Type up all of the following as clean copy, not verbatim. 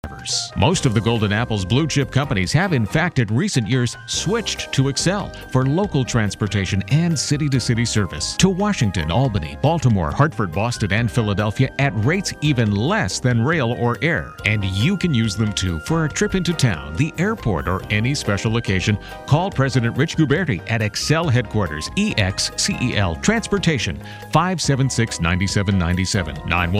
Most of the Golden Apple's blue chip companies have in fact in recent years switched to Excel for local transportation and city-to-city service to Washington, Albany, Baltimore, Hartford, Boston, and Philadelphia at rates even less than rail or air. And you can use them too for a trip into town, the airport, or any special occasion. Call President Rich Guberti at Excel Headquarters, EXCEL Transportation, 576-9797,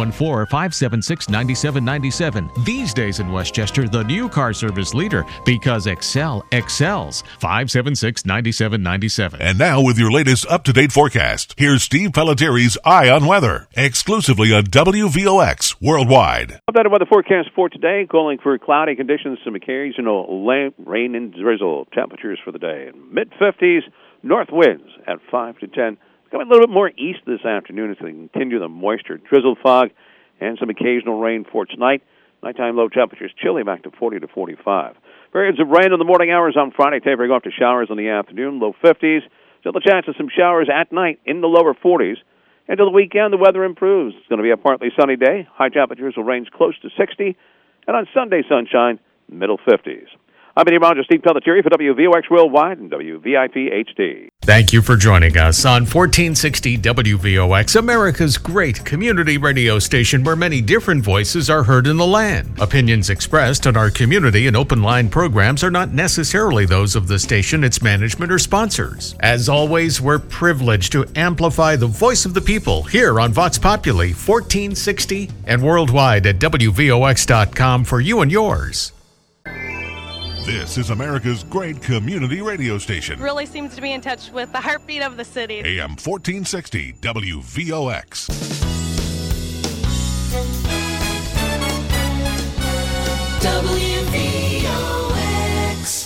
914-576-9797. These days in Westchester, the new car service leader, because Excel excels. 576-9797. And now with your latest up-to-date forecast, here's Steve Pellettieri's Eye on Weather, exclusively on WVOX Worldwide. Updated weather forecast for today, calling for cloudy conditions, some occasional rain and drizzle. Temperatures for the day, mid-50s, north winds at 5 to 10. Coming a little bit more east this afternoon as they continue the moisture, drizzle, fog, and some occasional rain for tonight. Nighttime low temperatures chilly back to 40 to 45. Periods of rain in the morning hours on Friday, tapering off to showers in the afternoon, low 50s. Still the chance of some showers at night in the lower 40s. Until the weekend, the weather improves. It's going to be a partly sunny day. High temperatures will range close to 60. And on Sunday, sunshine, middle 50s. I'm meteorologist Steve Pellettieri for WVOX Worldwide and WVIP HD. Thank you for joining us on 1460 WVOX, America's great community radio station where many different voices are heard in the land. Opinions expressed on our community and open line programs are not necessarily those of the station, its management, or sponsors. As always, we're privileged to amplify the voice of the people here on Vox Populi 1460 and worldwide at WVOX.com for you and yours. This is America's great community radio station. Really seems to be in touch with the heartbeat of the city. AM 1460 WVOX. WVOX.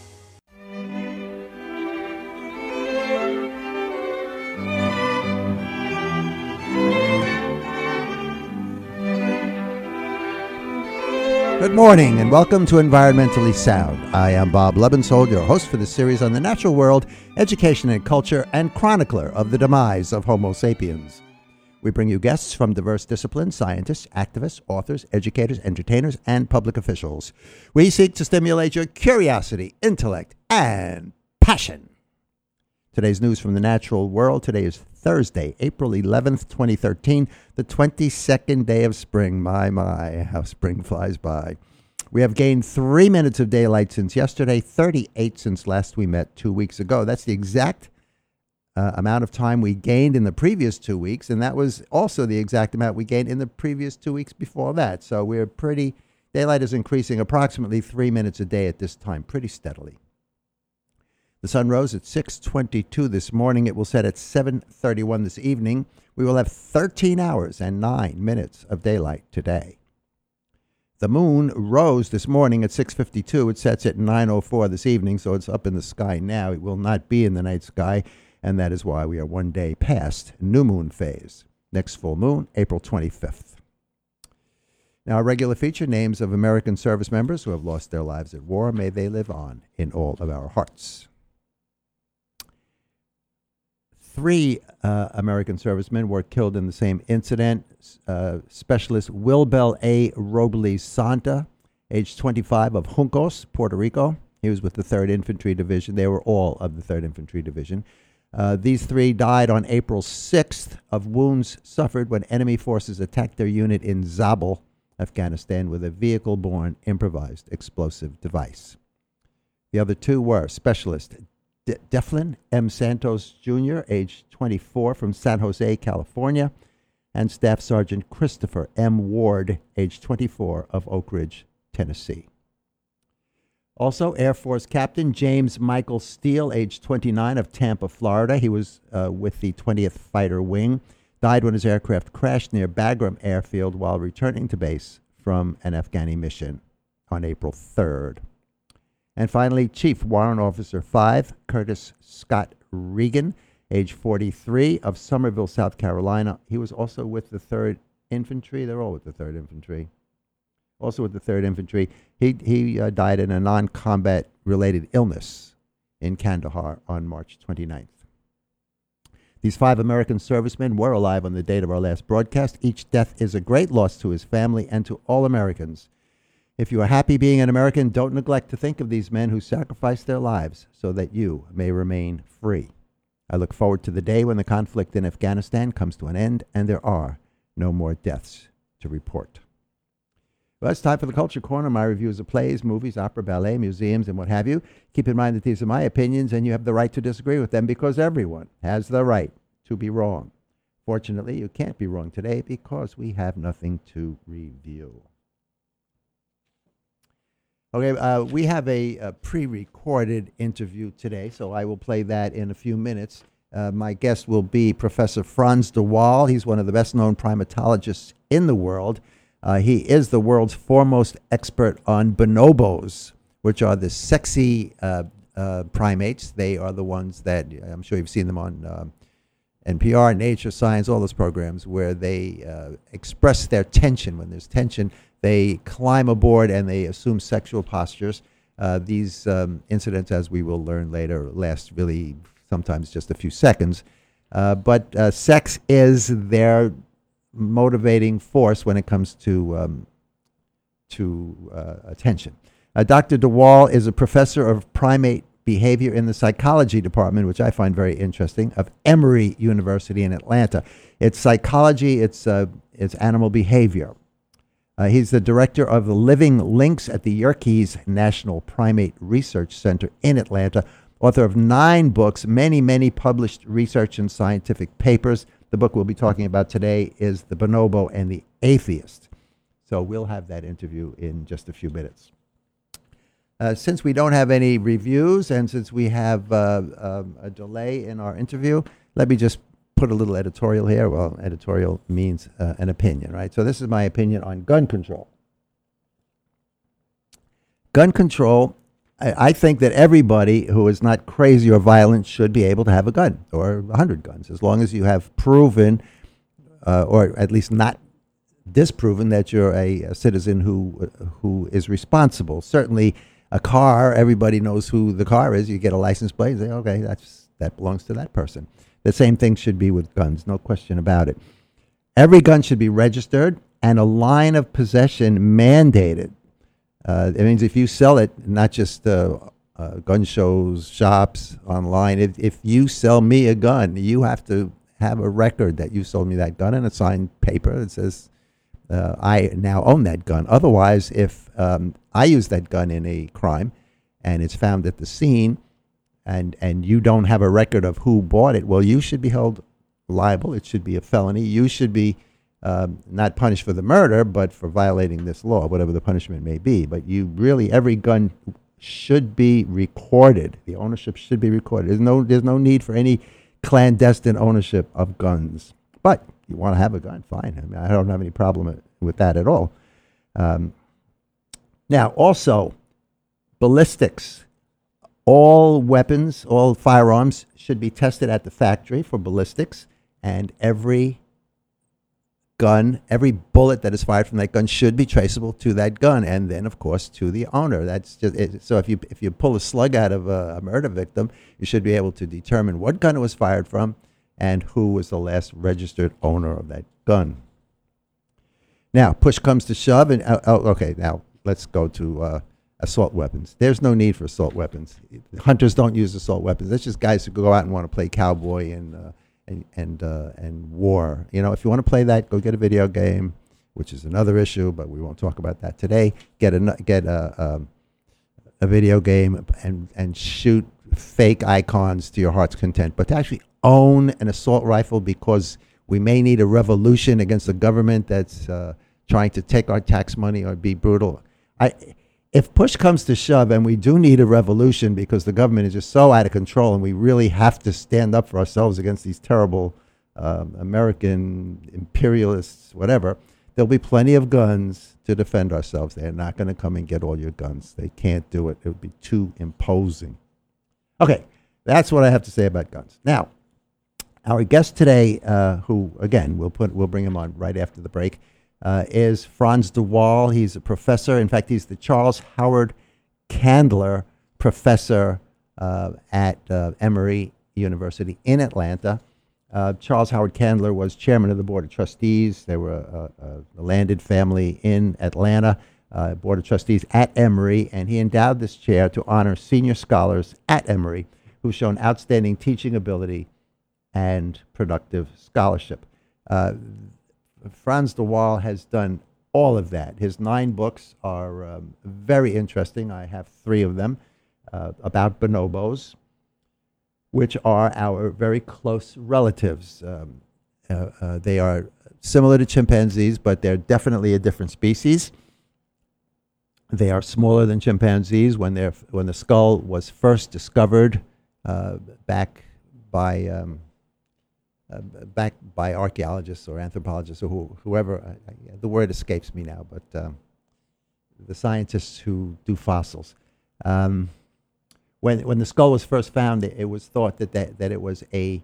Good morning and welcome to Environmentally Sound. I am Bob Lebensold, your host for the series on the natural world, education and culture, and chronicler of the demise of Homo sapiens. We bring you guests from diverse disciplines, scientists, activists, authors, educators, entertainers, and public officials. We seek to stimulate your curiosity, intellect, and passion. Today's news from the natural world. Today is Thursday, April 11th, 2013, the 22nd day of spring. My, how spring flies by. We have gained 3 minutes of daylight since yesterday, 38 since last we met 2 weeks ago. That's the exact amount of time we gained in the previous 2 weeks, and that was also the exact amount we gained in the previous 2 weeks before that. So daylight is increasing approximately 3 minutes a day at this time, pretty steadily. The sun rose at 6:22 this morning. It will set at 7:31 this evening. We will have 13 hours and 9 minutes of daylight today. The moon rose this morning at 6:52. It sets at 9:04 this evening, so it's up in the sky now. It will not be in the night sky, and that is why we are one day past new moon phase. Next full moon, April 25th. Now, a regular feature, names of American service members who have lost their lives at war. May they live on in all of our hearts. 3 American servicemen were killed in the same incident. Specialist Wilbel A. Robles Santa, age 25, of Juncos, Puerto Rico. He was with the 3rd Infantry Division. They were all of the 3rd Infantry Division. These 3 died on April 6th of wounds suffered when enemy forces attacked their unit in Zabul, Afghanistan, with a vehicle-borne improvised explosive device. The other 2 were Specialist Deflin M. Santos, Jr., age 24, from San Jose, California, and Staff Sergeant Christopher M. Ward, age 24, of Oak Ridge, Tennessee. Also, Air Force Captain James Michael Steele, age 29, of Tampa, Florida. He was with the 20th Fighter Wing, died when his aircraft crashed near Bagram Airfield while returning to base from an Afghani mission on April 3rd. And finally, Chief Warrant Officer 5, Curtis Scott Regan, age 43, of Somerville, South Carolina. He was also with the 3rd Infantry. They're all with the 3rd Infantry. Also with the 3rd Infantry. He died in a non-combat related illness in Kandahar on March 29th. These 5 American servicemen were alive on the date of our last broadcast. Each death is a great loss to his family and to all Americans. If you are happy being an American, don't neglect to think of these men who sacrificed their lives so that you may remain free. I look forward to the day when the conflict in Afghanistan comes to an end and there are no more deaths to report. Well, it's time for the Culture Corner, my reviews of plays, movies, opera, ballet, museums, and what have you. Keep in mind that these are my opinions, and you have the right to disagree with them because everyone has the right to be wrong. Fortunately, you can't be wrong today because we have nothing to review. Okay, we have a pre-recorded interview today, so I will play that in a few minutes. My guest will be Professor Frans de Waal. He's one of the best-known primatologists in the world. He is the world's foremost expert on bonobos, which are the sexy primates. They are the ones that, I'm sure you've seen them on NPR, Nature, Science, all those programs where they express their tension. When there's tension, they climb aboard and they assume sexual postures. These incidents, as we will learn later, last really sometimes just a few seconds. But sex is their motivating force when it comes to attention. Dr. de Waal is a professor of primate behavior in the psychology department, which I find very interesting, of Emory University in Atlanta. It's psychology, it's animal behavior. He's the director of the Living Links at the Yerkes National Primate Research Center in Atlanta, author of 9 books, many published research and scientific papers. The book we'll be talking about today is The Bonobo and the Atheist. So we'll have that interview in just a few minutes. Since we don't have any reviews and since we have a delay in our interview, let me just put a little editorial here. Well, editorial means an opinion, right? So this is my opinion on gun control. Gun control, I think that everybody who is not crazy or violent should be able to have a gun or 100 guns, as long as you have proven, or at least not disproven, that you're a citizen who is responsible. Certainly, a car, everybody knows who the car is. You get a license plate and say, okay, that belongs to that person. The same thing should be with guns, no question about it. Every gun should be registered and a line of possession mandated. It means if you sell it, not just gun shows, shops, online, if you sell me a gun, you have to have a record that you sold me that gun and a signed paper that says, I now own that gun. Otherwise, if I use that gun in a crime and it's found at the scene and you don't have a record of who bought it, well, you should be held liable. It should be a felony. You should be not punished for the murder, but for violating this law, whatever the punishment may be. But every gun should be recorded. The ownership should be recorded. There's no need for any clandestine ownership of guns. But you want to have a gun, fine. I mean, I don't have any problem with that at all. Now, also, ballistics. All weapons, all firearms should be tested at the factory for ballistics, and every gun, every bullet that is fired from that gun should be traceable to that gun, and then, of course, to the owner. That's just it. So if you pull a slug out of a murder victim, you should be able to determine what gun it was fired from and who was the last registered owner of that gun. Now, push comes to shove, and okay, now let's go to assault weapons. There's no need for assault weapons. Hunters don't use assault weapons. That's just guys who go out and want to play cowboy and war. You know, if you want to play that, go get a video game, which is another issue, but we won't talk about that today. Get a video game and shoot fake icons to your heart's content. But to actually own an assault rifle because we may need a revolution against a government that's trying to take our tax money or be brutal. If push comes to shove and we do need a revolution because the government is just so out of control and we really have to stand up for ourselves against these terrible American imperialists, whatever, there'll be plenty of guns to defend ourselves. They're not going to come and get all your guns. They can't do it. It would be too imposing. Okay, that's what I have to say about guns. Now, our guest today, who, again, we'll bring him on right after the break, is Frans de Waal. He's a professor. In fact, he's the Charles Howard Candler Professor at Emory University in Atlanta. Charles Howard Candler was chairman of the Board of Trustees. They were a landed family in Atlanta. Board of Trustees at Emory, and he endowed this chair to honor senior scholars at Emory who've shown outstanding teaching ability and productive scholarship. Frans de Waal has done all of that. His 9 books are very interesting. I have 3 of them about bonobos, which are our very close relatives. They are similar to chimpanzees, but they're definitely a different species. They are smaller than chimpanzees. When the skull was first discovered back by archaeologists or anthropologists or whoever, the word escapes me now, but the scientists who do fossils. When the skull was first found, it was thought that it was a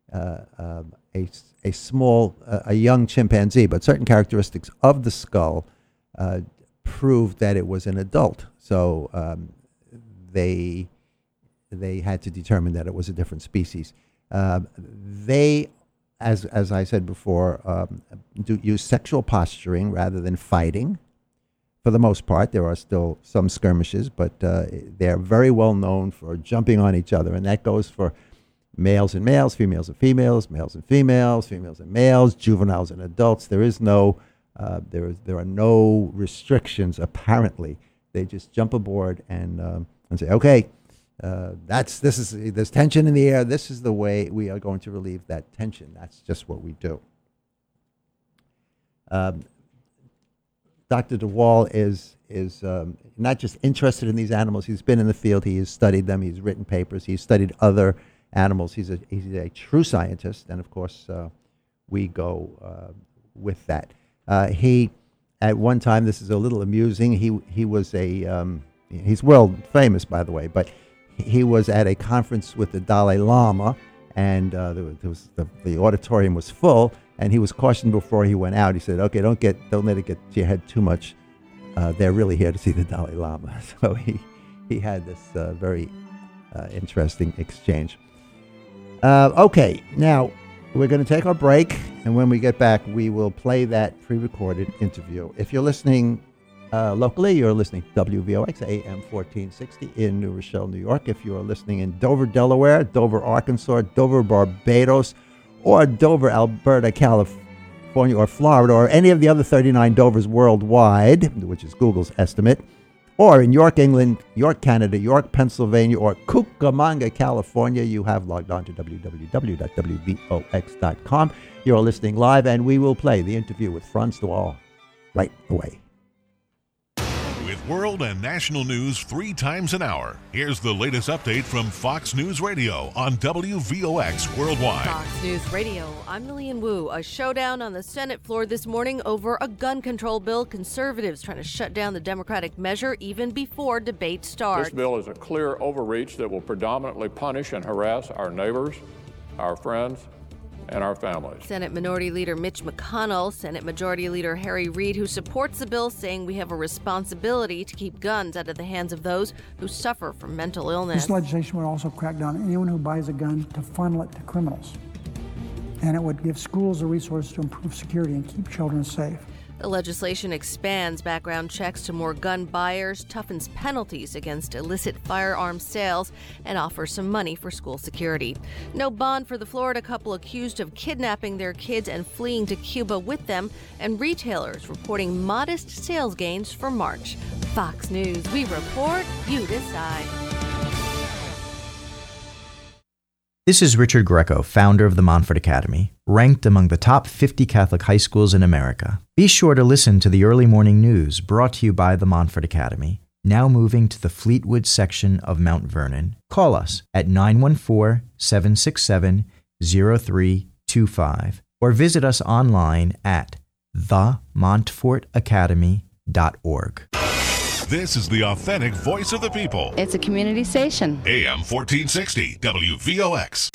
small, a young chimpanzee, but certain characteristics of the skull proved that it was an adult. So they had to determine that it was a different species. They, as I said before, do use sexual posturing rather than fighting. For the most part, there are still some skirmishes, but they're very well known for jumping on each other, and that goes for males and males, females and females, males and females, females and males, juveniles and adults. There is no, there are no restrictions apparently. They just jump aboard and say, okay, there's tension in the air. This is the way we are going to relieve that tension. That's just what we do. Dr. de Waal is not just interested in these animals. He's been in the field. He has studied them. He's written papers. He's studied other animals. He's a true scientist, and of course, we go with that. He, at one time, this is a little amusing. He was he's world famous, by the way, but he was at a conference with the Dalai Lama, and the auditorium was full. And he was cautioned before he went out. He said, "Okay, don't let it get to your head too much. They're really here to see the Dalai Lama." So he had this very interesting exchange. Okay, now we're going to take our break, and when we get back, we will play that pre-recorded interview. If you're listening locally, you're listening to WVOX AM 1460 in New Rochelle, New York. If you're listening in Dover, Delaware, Dover, Arkansas, Dover, Barbados, or Dover, Alberta, California, or Florida, or any of the other 39 Dovers worldwide, which is Google's estimate, or in York, England, York, Canada, York, Pennsylvania, or Cucamonga, California, you have logged on to www.wvox.com. You're listening live, and we will play the interview with Frans de Waal right away. With world and national news 3 times an hour, here's the latest update from Fox News Radio on WVOX Worldwide. Fox News Radio, I'm Lillian Wu. A showdown on the Senate floor this morning over a gun control bill. Conservatives trying to shut down the Democratic measure even before debate starts. This bill is a clear overreach that will predominantly punish and harass our neighbors, our friends, and our families. Senate Minority Leader Mitch McConnell, Senate Majority Leader Harry Reid, who supports the bill, saying we have a responsibility to keep guns out of the hands of those who suffer from mental illness. This legislation would also crack down on anyone who buys a gun to funnel it to criminals. And it would give schools the resources to improve security and keep children safe. The legislation expands background checks to more gun buyers, toughens penalties against illicit firearm sales, and offers some money for school security. No bond for the Florida couple accused of kidnapping their kids and fleeing to Cuba with them, and retailers reporting modest sales gains for March. Fox News, we report, you decide. This is Richard Greco, founder of the Montfort Academy, ranked among the top 50 Catholic high schools in America. Be sure to listen to the early morning news brought to you by the Montfort Academy, now moving to the Fleetwood section of Mount Vernon. Call us at 914-767-0325 or visit us online at themontfortacademy.org. This is the authentic voice of the people. It's a community station. AM 1460 WVOX.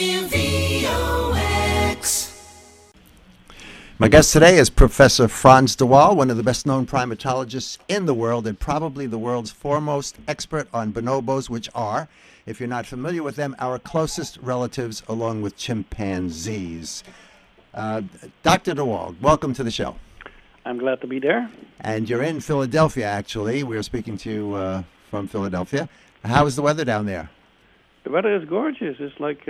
WVOX. My guest today is Professor Frans de Waal, one of the best-known primatologists in the world and probably the world's foremost expert on bonobos, which are, if you're not familiar with them, our closest relatives along with chimpanzees. Dr. de Waal, welcome to the show. I'm glad to be there. And you're in Philadelphia, actually. We're speaking to you from Philadelphia. How is the weather down there? The weather is gorgeous. It's like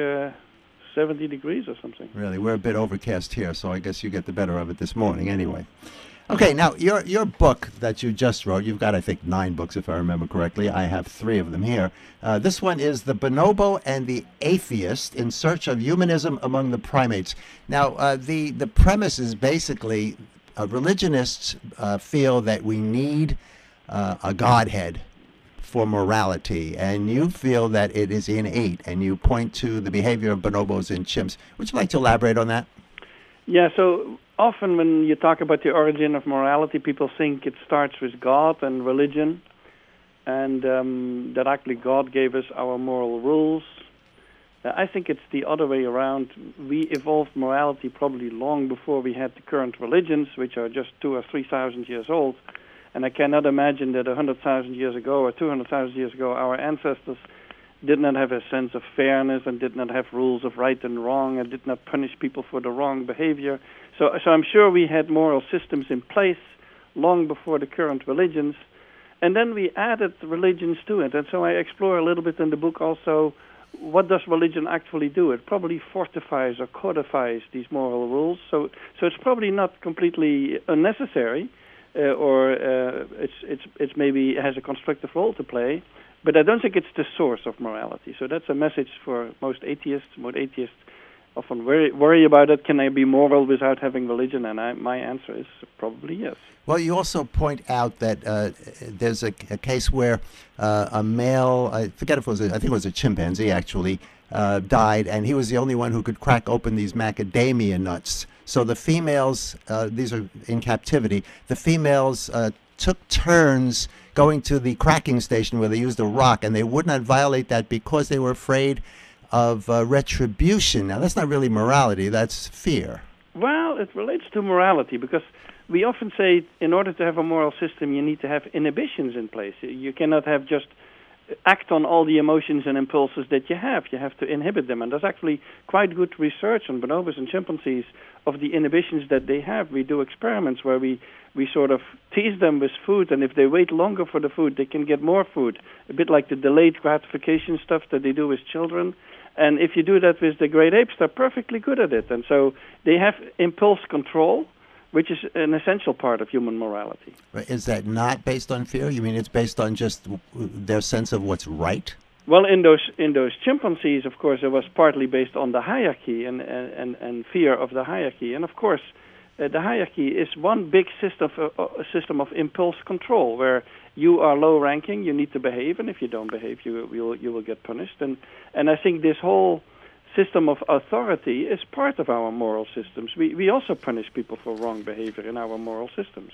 70 degrees or something. Really? We're a bit overcast here, so I guess you get the better of it this morning anyway. Okay, now, your book that you just wrote, you've got, I think, 9 books, if I remember correctly. I have 3 of them here. This one is The Bonobo and the Atheist in Search of Humanism Among the Primates. Now, the premise is basically religionists feel that we need a godhead for morality, and you feel that it is innate, and you point to the behavior of bonobos and chimps. Would you like to elaborate on that? Yeah, so often when you talk about the origin of morality, people think it starts with God and religion, and that actually God gave us our moral rules. I think it's the other way around. We evolved morality probably long before we had the current religions, which are just 2,000 or 3,000 years old. And I cannot imagine that 100,000 years ago or 200,000 years ago, our ancestors did not have a sense of fairness and did not have rules of right and wrong and did not punish people for the wrong behavior. So I'm sure we had moral systems in place long before the current religions. And then we added religions to it. And so I explore a little bit in the book also, what does religion actually do? It probably fortifies or codifies these moral rules. So it's probably not completely unnecessary, or it's maybe has a constructive role to play. But I don't think it's the source of morality. So that's a message for most atheists. Most atheists often worry about it. Can I be moral without having religion? And my answer is probably yes. Well, you also point out that there's a case where a male, I forget if it was, I think it was a chimpanzee actually, died, and he was the only one who could crack open these macadamia nuts. So the females, these are in captivity, the females took turns going to the cracking station where they used a rock, and they would not violate that because they were afraid of retribution. Now, that's not really morality, that's fear. Well, it relates to morality because we often say in order to have a moral system, you need to have inhibitions in place. You cannot have just act on all the emotions and impulses that you have. You have to inhibit them. And there's actually quite good research on bonobos and chimpanzees of the inhibitions that they have. We do experiments where we sort of tease them with food, and if they wait longer for the food, they can get more food. A bit like the delayed gratification stuff that they do with children. And if you do that with the great apes, they're perfectly good at it. And so they have impulse control, which is an essential part of human morality. Is that not based on fear? You mean it's based on just their sense of what's right? Well, in those chimpanzees, of course, it was partly based on the hierarchy and fear of the hierarchy. And of course, the hierarchy is one big system of impulse control, where you are low-ranking, you need to behave, and if you don't behave, you will get punished. And I think this whole system of authority is part of our moral systems. We also punish people for wrong behavior in our moral systems.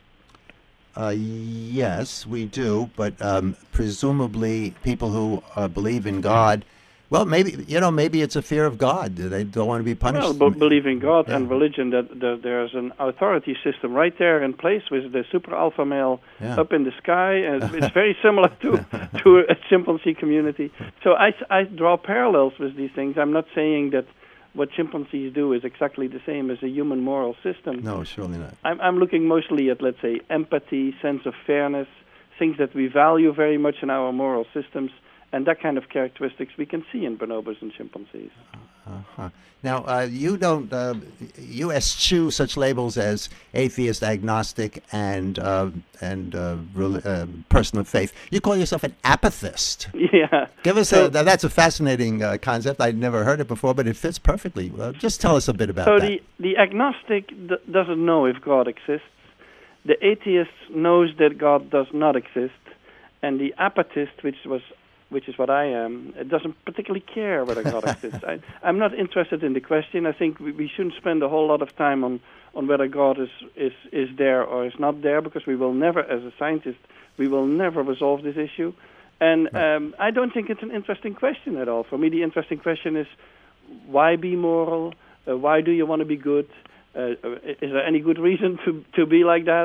Yes, we do, but presumably people who believe in God, well, maybe it's a fear of God. They don't want to be punished. Well, but believe in God and religion, that there's an authority system right there in place with the super alpha male up in the sky, and it's very similar to a chimpanzee community. So I draw parallels with these things. I'm not saying that what chimpanzees do is exactly the same as a human moral system. No, surely not. I'm looking mostly at, let's say, empathy, sense of fairness, things that we value very much in our moral systems, and that kind of characteristics we can see in bonobos and chimpanzees. Now, you don't, you eschew such labels as atheist, agnostic, and person of faith. You call yourself an apathist. Yeah. Give us that's a fascinating concept. I'd never heard it before, but it fits perfectly. Just tell us a bit about that. So the agnostic doesn't know if God exists. The atheist knows that God does not exist. And the apathist, which is what I am, it doesn't particularly care whether God exists. I'm not interested in the question. I think we shouldn't spend a whole lot of time on whether God is there or is not there, because we will never, as a scientist, we will never resolve this issue. And I don't think it's an interesting question at all. For me, the interesting question is, why be moral? Why do you want to be good? Is there any good reason to be like that?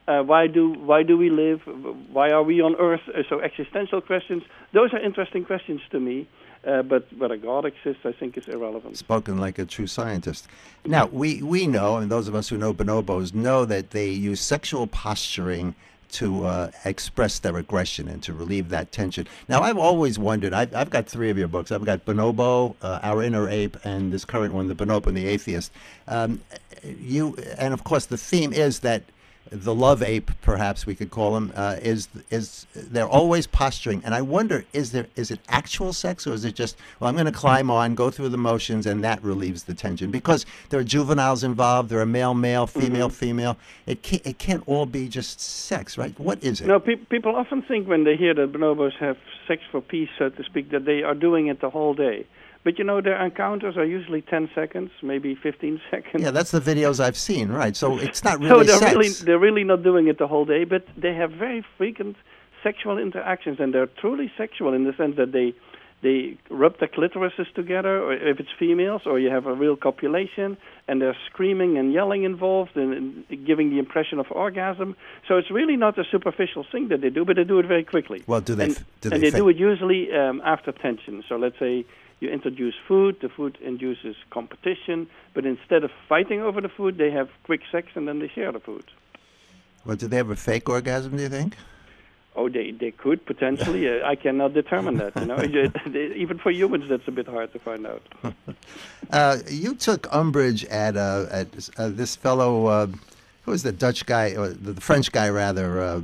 Why do we live? Why are we on Earth? So existential questions. Those are interesting questions to me. But whether God exists, I think, is irrelevant. Spoken like a true scientist. Now, we know, and those of us who know bonobos know that they use sexual posturing to express their aggression and to relieve that tension. Now, I've always wondered, I've got 3 of your books. I've got Bonobo, Our Inner Ape, and this current one, The Bonobo and the Atheist. And of course, the theme is that the love ape, perhaps we could call him, is they're always posturing. And I wonder, is it actual sex, or is it just, well, I'm going to climb on, go through the motions, and that relieves the tension? Because there are juveniles involved, there are male, female. It can't all be just sex, right? What is it? No, people often think when they hear that bonobos have sex for peace, so to speak, that they are doing it the whole day. But, their encounters are usually 10 seconds, maybe 15 seconds. Yeah, that's the videos I've seen, right? So it's not really sex. They're really not doing it the whole day, but they have very frequent sexual interactions, and they're truly sexual in the sense that they rub their clitorises together, or if it's females, or you have a real copulation, and they're screaming and yelling involved and giving the impression of orgasm. So it's really not a superficial thing that they do, but they do it very quickly. Well, do they do it usually after tension. So let's say you introduce food, the food induces competition, but instead of fighting over the food, they have quick sex and then they share the food. Well, do they have a fake orgasm, do you think? Oh, they could, potentially. I cannot determine that. Even for humans, that's a bit hard to find out. You took umbrage at this fellow, who was the Dutch guy, or the French guy, rather,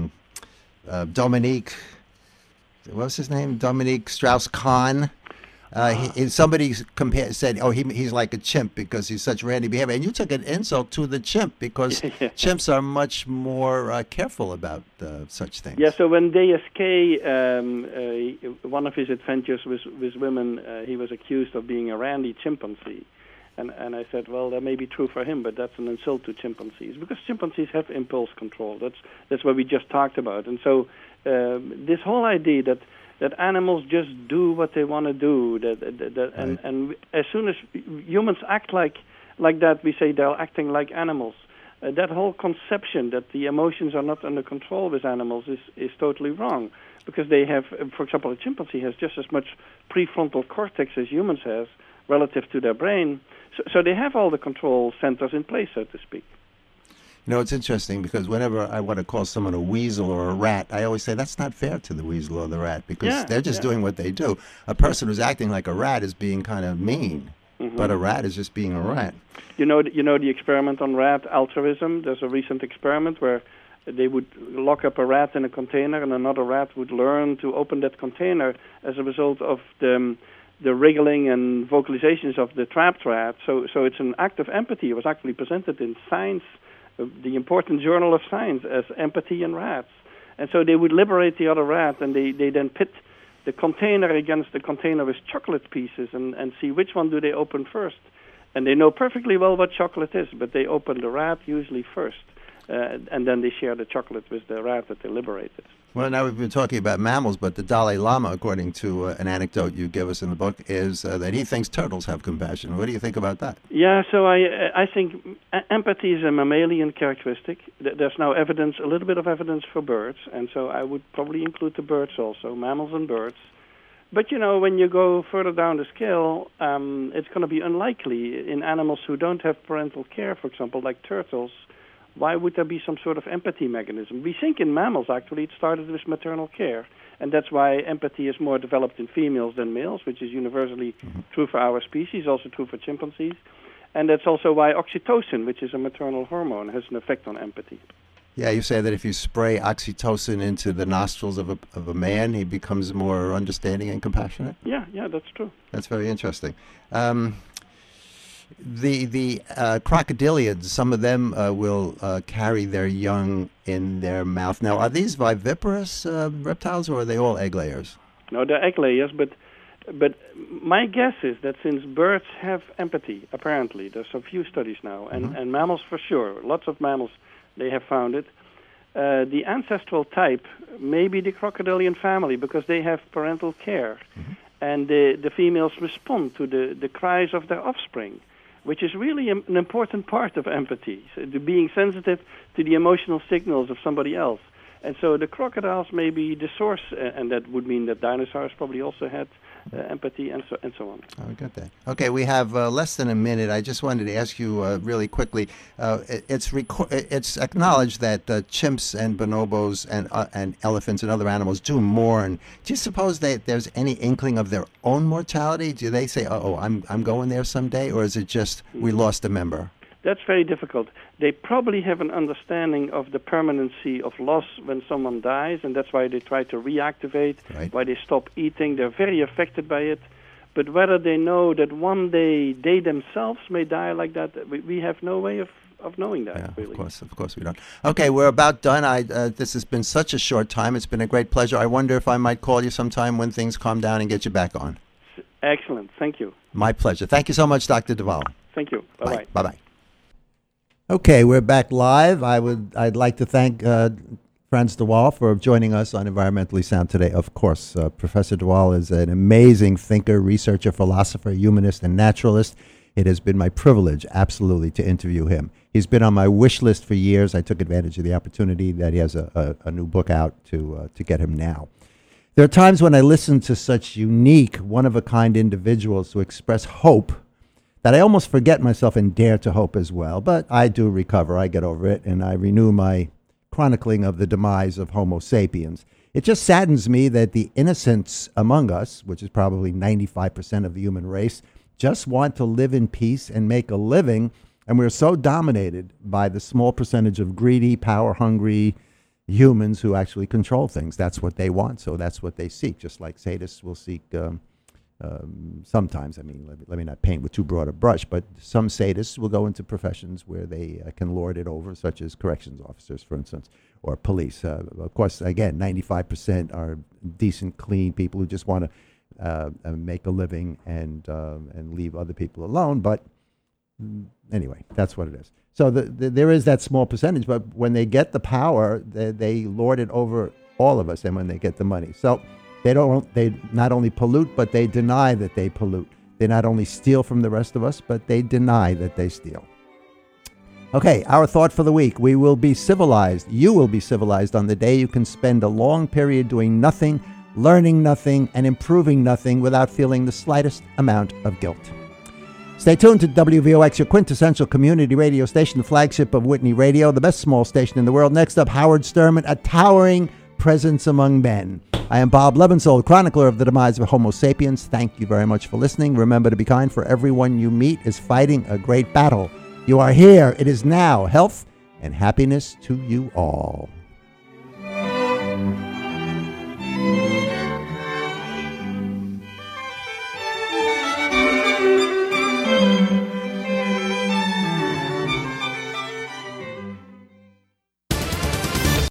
Dominique, what was his name? Dominique Strauss-Kahn. Somebody said, "Oh, he's like a chimp because he's such randy behavior," and you took an insult to the chimp because chimps are much more careful about such things. Yeah. So when DSK, one of his adventures with women, he was accused of being a randy chimpanzee, and I said, well, that may be true for him, but that's an insult to chimpanzees because chimpanzees have impulse control. That's what we just talked about, and so this whole idea that animals just do what they want to do, and as soon as humans act like that, we say they're acting like animals. That whole conception that the emotions are not under control with animals is totally wrong, because they have, for example, a chimpanzee has just as much prefrontal cortex as humans have relative to their brain, so they have all the control centers in place, so to speak. It's interesting because whenever I want to call someone a weasel or a rat, I always say that's not fair to the weasel or the rat because they're just doing what they do. A person who's acting like a rat is being kind of mean, but a rat is just being a rat. You know the experiment on rat altruism? There's a recent experiment where they would lock up a rat in a container and another rat would learn to open that container as a result of the wriggling and vocalizations of the trapped rat. So it's an act of empathy. It was actually presented in Science, the important journal of science, as empathy in rats. And so they would liberate the other rat, and they then pit the container against the container with chocolate pieces and see which one do they open first. And they know perfectly well what chocolate is, but they open the rat usually first, and then they share the chocolate with the rat that they liberated. Well, now we've been talking about mammals, but the Dalai Lama, according to an anecdote you give us in the book, is that he thinks turtles have compassion. What do you think about that? Yeah, so I think empathy is a mammalian characteristic. There's now evidence, a little bit of evidence for birds, and so I would probably include the birds also, mammals and birds. But, when you go further down the scale, it's going to be unlikely in animals who don't have parental care, for example, like turtles. Why would there be some sort of empathy mechanism? We think in mammals, actually, it started with maternal care. And that's why empathy is more developed in females than males, which is universally true for our species, also true for chimpanzees. And that's also why oxytocin, which is a maternal hormone, has an effect on empathy. Yeah, you say that if you spray oxytocin into the nostrils of a man, he becomes more understanding and compassionate? Yeah, that's true. That's very interesting. The crocodilians, some of them will carry their young in their mouth. Now, are these viviparous reptiles, or are they all egg layers? No, they're egg layers, but my guess is that since birds have empathy, apparently, there's a few studies now, and mammals for sure, lots of mammals, they have found it, the ancestral type may be the crocodilian family because they have parental care, and the females respond to the cries of their offspring. which is really an important part of empathy, so being sensitive to the emotional signals of somebody else. And so the crocodiles may be the source, and that would mean that dinosaurs probably also had empathy and so on. Oh, we got that. Okay, we have less than a minute. I just wanted to ask you really quickly. It's acknowledged that chimps and bonobos and elephants and other animals do mourn. Do you suppose there's any inkling of their own mortality? Do they say, "Oh, I'm going there someday," or is it just we lost a member? That's very difficult. They probably have an understanding of the permanency of loss when someone dies, and that's why they try to reactivate, why they stop eating. They're very affected by it. But whether they know that one day they themselves may die like that, we have no way of knowing that, really. Of course we don't. Okay, we're about done. This has been such a short time. It's been a great pleasure. I wonder if I might call you sometime when things calm down and get you back on. Excellent. Thank you. My pleasure. Thank you so much, Dr. Duvall. Thank you. Bye-bye. Bye-bye. Okay, we're back live. I'd like to thank Frans de Waal for joining us on Environmentally Sound today. Of course, Professor de Waal is an amazing thinker, researcher, philosopher, humanist, and naturalist. It has been my privilege, absolutely, to interview him. He's been on my wish list for years. I took advantage of the opportunity that he has a new book out to get him now. There are times when I listen to such unique, one-of-a-kind individuals who express hope that I almost forget myself and dare to hope as well. But I do recover. I get over it, and I renew my chronicling of the demise of Homo sapiens. It just saddens me that the innocents among us, which is probably 95% of the human race, just want to live in peace and make a living, and we're so dominated by the small percentage of greedy, power-hungry humans who actually control things. That's what they want, so that's what they seek, just like sadists will seek sometimes, I mean, let me not paint with too broad a brush, but some sadists will go into professions where they can lord it over, such as corrections officers, for instance, or police. Of course, again, 95% are decent, clean people who just want to make a living and leave other people alone. But anyway, that's what it is. So there is that small percentage, but when they get the power, they lord it over all of us, and when they get the money. So they not only pollute, but they deny that they pollute. They not only steal from the rest of us, but they deny that they steal. Okay, our thought for the week. We will be civilized. You will be civilized on the day you can spend a long period doing nothing, learning nothing, and improving nothing without feeling the slightest amount of guilt. Stay tuned to WVOX, your quintessential community radio station, the flagship of Whitney Radio, the best small station in the world. Next up, Howard Sturman, a towering presence among men. I am Bob Lebensold, chronicler of the demise of Homo sapiens. Thank you very much for listening. Remember to be kind, for everyone you meet is fighting a great battle. You are here. It is now. Health and happiness to you all.